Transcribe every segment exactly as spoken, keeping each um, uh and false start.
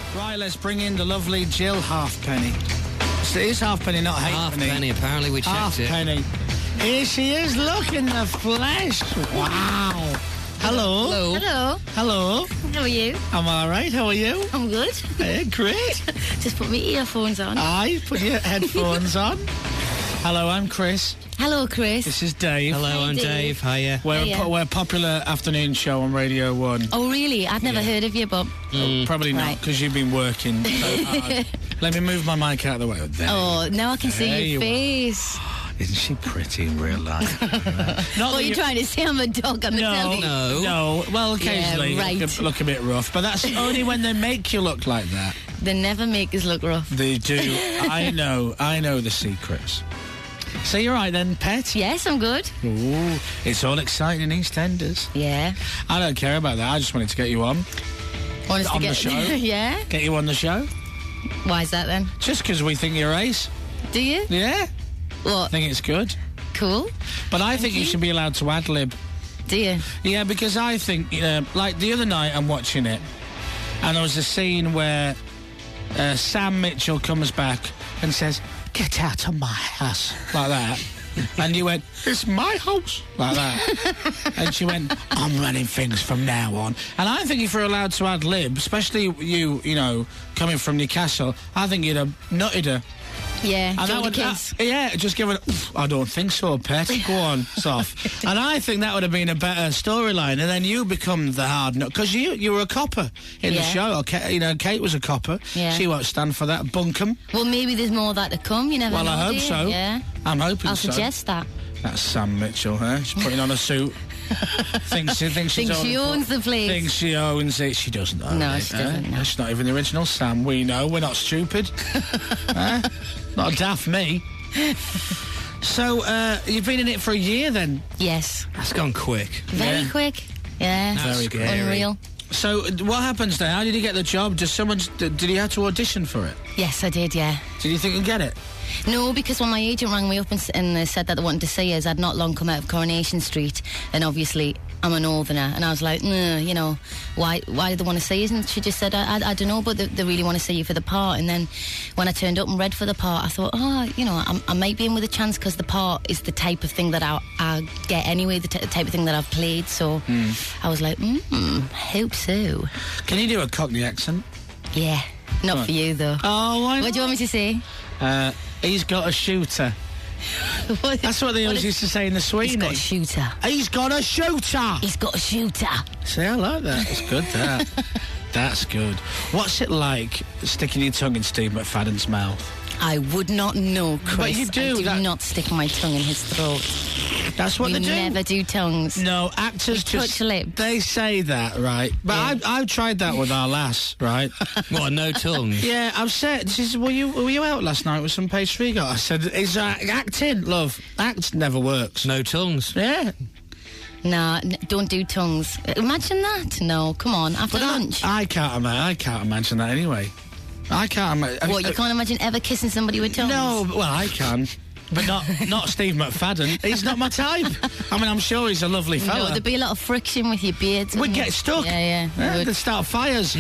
Right, let's bring in the lovely Jill Halfpenny. It is Halfpenny, not Halfpenny. Halfpenny, apparently we checked Halfpenny. it. Halfpenny. Here she is, look in the flesh. Wow. Hello. Hello. Hello. Hello. How are you? I'm all right. How are you? I'm good. Hey, great. Just put my earphones on. Aye, put your headphones on. Hello, I'm Chris. Hello, Chris. This is Dave. Hello, Hi, I'm Dave. Dave. Hiya. We're, Hiya. a, po- we're a popular afternoon show on Radio one. Oh, really? I'd never Yeah. heard of you, but... Oh, probably not, Right. because you've been working so hard. Let me move my mic out of the way. There. Oh, now I can There see you your are. face. Isn't she pretty in real life? Not What that are you trying to say? I'm a dog on the No, telly. No. no. Well, occasionally Yeah, right. you look, look a bit rough, but that's only when they make you look like that. They never make us look rough. They do. I know. I know the secrets. So you're right then, pet? Yes, I'm good. Ooh, it's all exciting in EastEnders. Yeah. I don't care about that. I just wanted to get you on. Want us On to the get... show? Yeah? Get you on the show. Why is that then? Just because we think you're ace. Do you? Yeah. I What? think it's good. Cool. But I think you should be allowed to ad-lib. Do you? Yeah, because I think, you know, like the other night I'm watching it, and there was a scene where uh, Sam Mitchell comes back and says, "Get out of my house," like that. And you went, "It's my house," like that. And she went, "I'm running things from now on." And I think if you're allowed to ad-lib, especially you, you know, coming from Newcastle, I think you'd have nutted her. Yeah. And that Jodie would, Kiss. uh, yeah, just give it. "Oof, I don't think so, pet. Go on, soft." And I think that would have been a better storyline. And then you become the hard nut because you you were a copper in the Yeah. show. Okay, you know, Kate was a copper. Yeah. She won't stand for that. Bunkum. Well, maybe there's more of that to come. You never Well, know, I hope do you? so. Yeah. I'm hoping I'll so. suggest that. That's Sam Mitchell, huh? She's putting on a suit. thinks she thinks, she's Thinks she owned- owns the place. Thinks she owns it. She doesn't own No, it. she eh? doesn't, no. She's not even the original Sam. We know. We're not stupid. eh? Not a daft me. So, uh, you've been in it for a year then? Yes. That's gone quick. Very Yeah. quick. Yeah. Very scary. Unreal. So, uh, what happens then? How did you get the job? Does someone, did did you have to audition for it? Yes, I did, yeah. Did you think you'd get it? No, because when my agent rang me up and, s- and uh, said that they wanted to see us, I'd not long come out of Coronation Street, and obviously I'm a northerner, and I was like, nah, you know, why why do they want to see us? And she just said, I, I, I don't know, but they, they really want to see you for the part. And then when I turned up and read for the part, I thought, oh, you know, I, I might be in with a chance because the part is the type of thing that I, I get anyway, the t- type of thing that I've played. So I was like, mm, hope so. Can you do a Cockney accent? Yeah, not Right. for you though. Oh, why What do you want me to say? Uh, he's got a shooter. What- That's what they what always is- used to say in the Sweeney. He's got a shooter. He's got a shooter. He's got a shooter. See, I like that. It's good, that. That's good. What's it like sticking your tongue in Steve McFadden's mouth? I would not know, Chris. But you do, I do that- not stick my tongue in his throat. That's what we they do. never do tongues. No, actors We just... touch lips. They say that, right? But Yeah. I've, I've tried that with our lass, right? What, no tongue? Yeah, I've said, she said, were you, were you out last night with some pastry you got? I said, it's uh, acting, love. Act never works. No tongues. Yeah. Nah, n- don't do tongues. Imagine that. No, come on, after But I, lunch. I can't imagine, I can't imagine that anyway. I can't imagine... what, you can't imagine ever kissing somebody with tongues? No, well, I can. But not not Steve McFadden. He's not my type. I mean, I'm sure he's a lovely No, fella. there'd be a lot of friction with your beards. We'd wouldn't get there? stuck. Yeah, yeah. Yeah, we would. they'd start fires.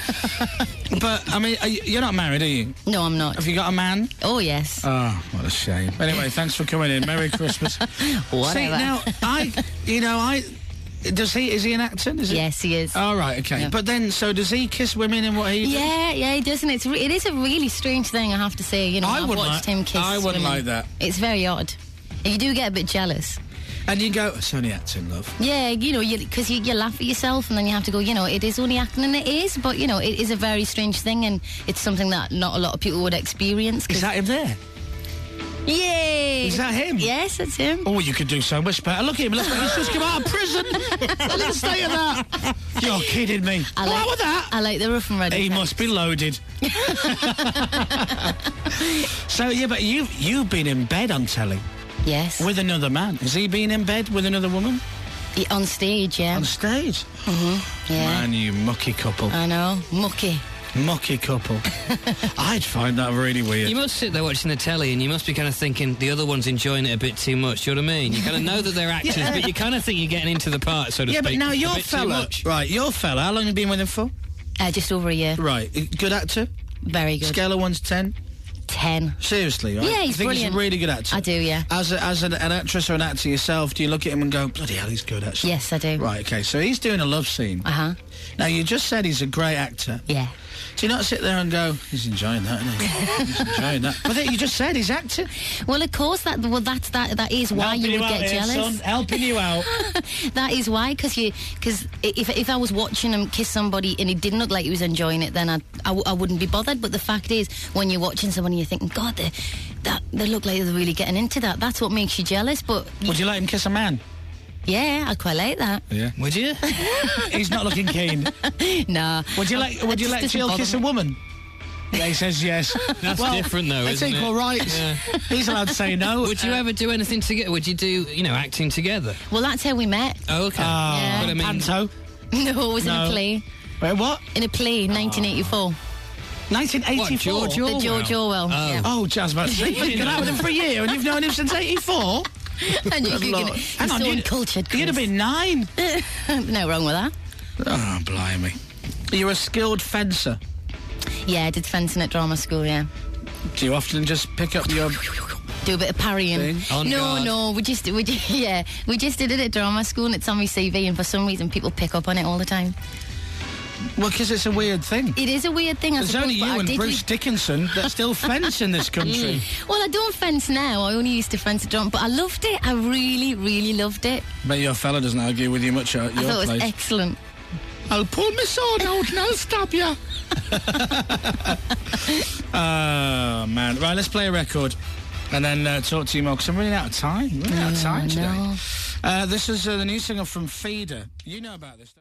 But, I mean, are you, you're not married, are you? No, I'm not. Have you got a man? Oh, yes. Oh, what a shame. Anyway, thanks for coming in. Merry Christmas. Whatever. See, now, I, you know, I... Does he, is he an actor? Is it? Yes, he is. Oh, right, okay. Yeah. But then, so does he kiss women in what he does? Yeah, yeah, he doesn't. It's re- it is a really strange thing, I have to say. You know, I I've wouldn't watched like- him kiss I wouldn't women. like that. It's very odd. And you do get a bit jealous. And you go, it's only acting, love. Yeah, you know, because you, you, you laugh at yourself and then you have to go, you know, it is only acting, and it is, but, you know, it is a very strange thing, and it's something that not a lot of people would experience. 'cause- Is that him there? Yay! Is that him? Yes, that's him. Oh, you could do so much better. Look at him. Look, he's just come out of prison. Look at the state of that. You're kidding me. I what like, was that? I like the rough and ready. He type. must be loaded. So, yeah, but you've, you've been in bed on telly Yes. with another man. Has he been in bed with another woman? Yeah, on stage, yeah. On stage? yeah. Man, you mucky couple. I know. Mucky. Mucky couple. I'd find that really weird. You must sit there watching the telly and you must be kind of thinking the other one's enjoying it a bit too much. Do you know what I mean? You kind of know that they're actors, Yeah. but you kind of think you're getting into the part, so to Yeah, speak. but now a your bit too fella... much. Right, your fella, how long have you been with him for? Uh, just over a year. Right. Good actor? Very good. Scale of one to ten? ten. Seriously, right? Yeah, he's I think brilliant. he's a really good actor. I do, yeah. As a, as an, an actress or an actor yourself, do you look at him and go, bloody hell, he's good, actually? Yes, I do. Right, okay, so he's doing a love scene. Uh-huh. Now, you just said he's a great actor. Yeah. Do you not sit there and go, he's enjoying that, isn't he? He's enjoying that. But then you just said he's acting. Well, of course, that well, that's that. That is why Helping you would out get here, jealous. son. Helping you out. That is why, because you, because if if I was watching him kiss somebody and he didn't look like he was enjoying it, then I'd, I, w- I wouldn't be bothered. But the fact is, when you're watching somebody, you're thinking, God, they, that they look like they're really getting into that. That's what makes you jealous. But Would you let him kiss a man? yeah, I quite like that. Yeah. Would you? He's not looking keen. Nah. Would you let Would It you just let doesn't Jill bother kiss a me. woman? Yeah, he says yes. That's well, different, though, it's isn't equal it? rights. Yeah. He's allowed to say no. Would you ever do anything together? Would you do, you know, acting together? Well, that's how we met. Oh, okay. Ah, Yeah. But I mean, Panto. No, it was in No. a play. Wait, what? In a play, nineteen eighty-four. nineteen eighty-four. What, George The George Orwell. Oh. Yeah. Oh, Jazz, about to say, you've been out with him for a year and you've known him since eighty-four? And you, Good you're, Lord. gonna, Hang you're on, so you'd- uncultured, You'd have Chris. been nine. No wrong with that. Oh, blimey. You're a skilled fencer. Yeah, I did fencing at drama school, yeah. Do you often just pick up your... Do a bit of parrying. Thing. On no, guard. no, we just, we just, yeah, we just did it at drama school and it's on my C V and for some reason people pick up on it all the time. Well, because it's a weird thing. It is a weird thing, I There's suppose, only but you I and did Bruce Dickinson that still fence in this country. Well, I don't fence now. I only used to fence at drama, but I loved it. I really, really loved it. Bet your fella doesn't argue with you much at I your thought it was place. excellent. I'll pull my sword out and I'll stab you. Oh, man. Right, let's play a record and then uh, talk to you more, because I'm running out of time. Running out of time Oh, today. no. Uh, this is uh, the new single from Feeder. You know about this.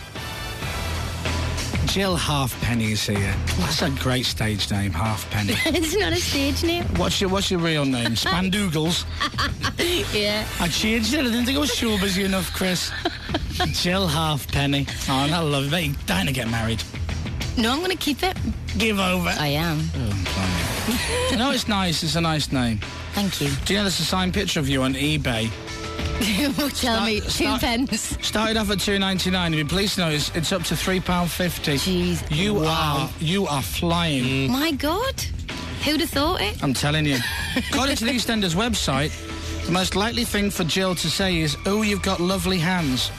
Jill Halfpenny's here. That's a great stage name, Halfpenny. It's not a stage name. What's your What's your real name? Spandoogles. Yeah. I changed it. I didn't think it was showbizy enough, Chris. Jill Halfpenny. Oh, and I love it. Bet you're dying to get married. No, I'm going to keep it. Give over. I am. Oh, blimey. No, it's nice. It's a nice name. Thank you. Do you know there's a signed picture of you on eBay? Tell Start- me, two start- pence. Started off at two ninety-nine. If you please know, it's, it's up to three pound fifty. Jeez. You Wow. are you are flying. My God. Who'd have thought it? I'm telling you. According to the EastEnders website, the most likely thing for Jill to say is, "Oh, you've got lovely hands."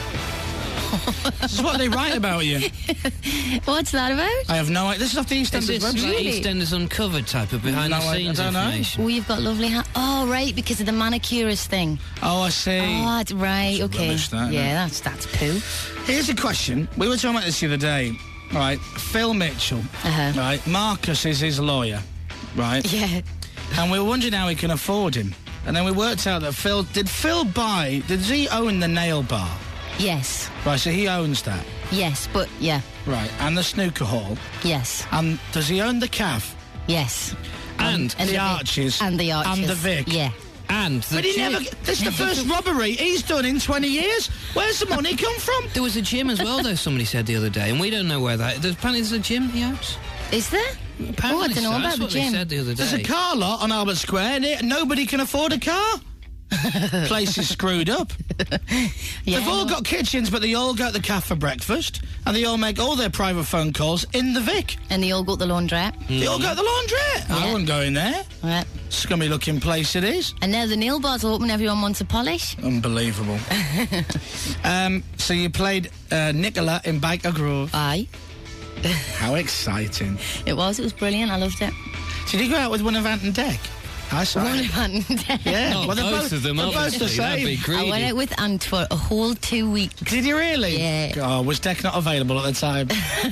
This is what they write about you. What's that about? I have no idea. This is off the Is EastEnders this like website. Really? EastEnders Uncovered type of No, I- I behind-the-scenes don't know. information? Oh, you've got lovely hands. Oh, right, because of the manicurist thing. Oh, I see. Oh, that's right, That's okay. rubbish, that, isn't yeah, it? that's that's poo. Here's a question. We were talking about this the other day. Right, Phil Mitchell. Uh-huh. Right, Marcus is his lawyer. Right, Yeah. and we were wondering how he can afford him. And then we worked out that Phil did Phil buy? Did he own the nail bar? Yes. Right, so he owns that. Yes, but yeah. Right, and the snooker hall. Yes. And does he own the calf? Yes. And, And the, the Vic. arches. And the arches. And the Vic. Yeah. and the But he gym. never. This is the first robbery he's done in twenty years. Where's the money come from? There was a gym as well, though, somebody said the other day, and we don't know where that... There's, apparently there's a gym he owns. Is there? Apparently Oh, I don't know so. about That's the what gym. they said the other day. There's a car lot on Albert Square, and it, nobody can afford a car. Place is screwed up. Yeah. They've all got kitchens, but they all go to the cafe for breakfast, and they all make all their private phone calls in the Vic. And they all go to the laundrette. They all go to the laundrette. I Yeah. wouldn't go in there. Right. Scummy looking place it is. And now the nail bar's open, everyone wants a polish. Unbelievable. um, so you played uh, Nicola in Baker Grove. Aye. How exciting. It was, it was brilliant, I loved it. Did you go out with one of Ant and Deck? I saw One it. of Ant- Yeah, Not well, they're both both, of them, they're both the obviously. That'd be same. greedy. I went out with Ant for a whole two weeks. Did you really? Yeah. Oh, was Deck not available at the time?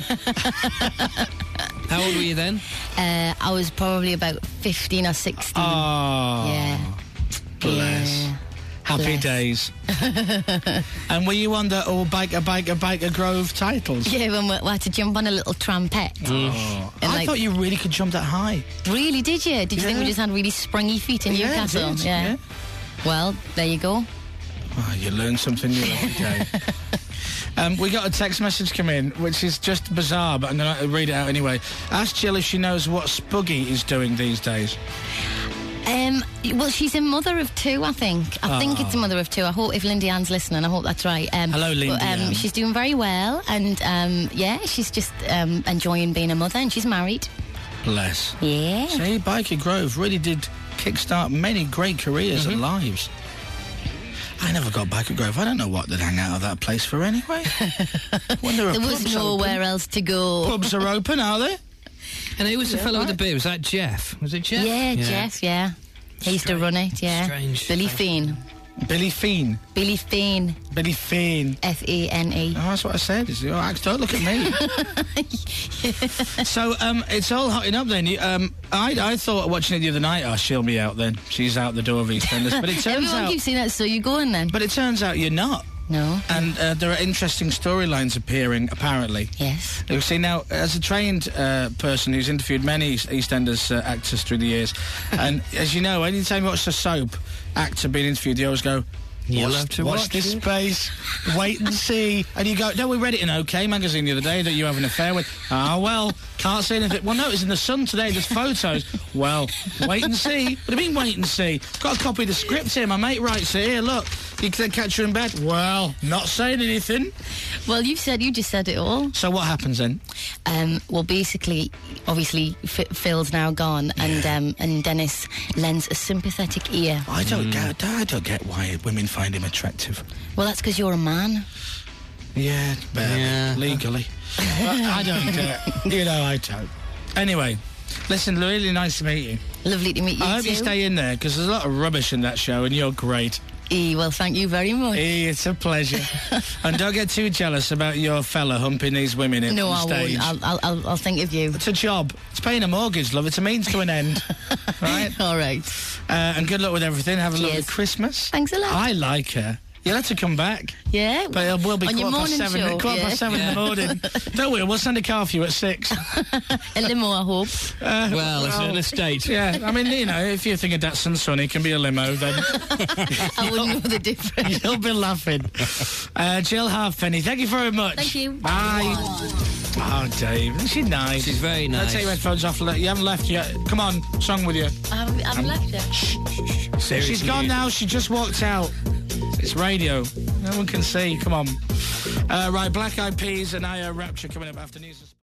How old were you then? Uh, I was probably about fifteen or sixteen. Oh, yeah. bless. Yeah. Happy Bless. days. And were you on the all Baker, Baker, Baker Grove titles? Yeah, when we, we had to jump on a little trampette. Oh. And I like- thought you really could jump that high. Really, did you? Did you think we Yeah. just had really springy feet in Yeah, I Newcastle? did, yeah. Well, there you go. Oh, you learn something new every day. um, we got a text message come in, which is just bizarre, but I'm going to read it out anyway. Ask Jill if she knows what Spuggy is doing these days. Um, Well, she's a mother of two, I think. I Oh. think it's a mother of two. I hope if Lindy Ann's listening, I hope that's right. Um, Hello, Lindy but, um, Ann. She's doing very well, and um, yeah, she's just um, enjoying being a mother, and she's married. Bless. Yeah. See, Biker Grove really did kickstart many great careers Mm-hmm. and lives. I never got Biker Grove. I don't know what they'd hang out of that place for anyway. When there, are There was pubs nowhere open. else to go. Pubs are open, are they? And who was the fellow with the beard? Was that Jeff? Was it Jeff? Yeah, Jeff, yeah. He used to run it, yeah. Strange. Billy Feen. Billy Feen. Billy Feen. Billy Feen. F E N E. Oh, that's what I said. It's, oh, don't look at me. So, um, it's all hotting up then. You, um, I, I thought watching it the other night, oh, she'll be out then. She's out the door of EastEnders. But it turns Everyone out... keeps saying that, so you going then? But it turns out you're not. No. And uh, there are interesting storylines appearing, apparently. Yes. You see, now, as a trained uh, person who's interviewed many East- EastEnders uh, actors through the years, and as you know, anytime you watch a soap actor being interviewed, you always go, You'll watch, have to watch watch this it." space, wait and see. And you go, no, we read it in OK magazine the other day that you have an affair with. Ah, well, can't say anything. Well, no, it's in the Sun today, there's photos. Well, wait and see. What do you mean, wait and see? Got a copy of the script here, my mate writes it here, look. You can catch her in bed. Well, not saying anything. Well, you said, you just said it all. So what happens then? Um, well, basically, obviously, F- Phil's now gone, and um, and Dennis lends a sympathetic ear. I don't get. I don't get why women find him attractive. Well, that's because you're a man. Yeah, barely, Yeah. legally. I don't get. You know, I don't. Anyway, listen, really nice to meet you. Lovely to meet you I hope too. you stay in there because there's a lot of rubbish in that show, and you're great. E, well, thank you very much. Hey, it's a pleasure. And don't get too jealous about your fella humping these women in no, on I stage. won't. I'll, I'll, I'll, I'll think of you. It's a job. It's paying a mortgage, love. It's a means to an end. Right? All right. Uh, and good luck with everything. Have a lovely Cheers. Christmas. Thanks a lot. I like her. You'll have to come back. Yeah. But it will be on your quarter past morning seven. show, quarter yeah. past seven in the morning. Don't worry, we'll send a car for you at six. A limo, I hope. Uh, Well, it's an estate. yeah, I mean, you know, if you think a Datsun Sun, it can be a limo, then I wouldn't know the difference. you'll be laughing. Uh, Jill Halfpenny, thank you very much. Thank you. Bye. Oh, Dave, isn't she nice? She's very I'll nice. take your headphones off. You haven't left yet. Come on, song with you. I've, I've left her. She's gone now. She just walked out. It's radio. No one can see. Come on. Uh, right, Black Eyed Peas and I uh, Rapture coming up after news.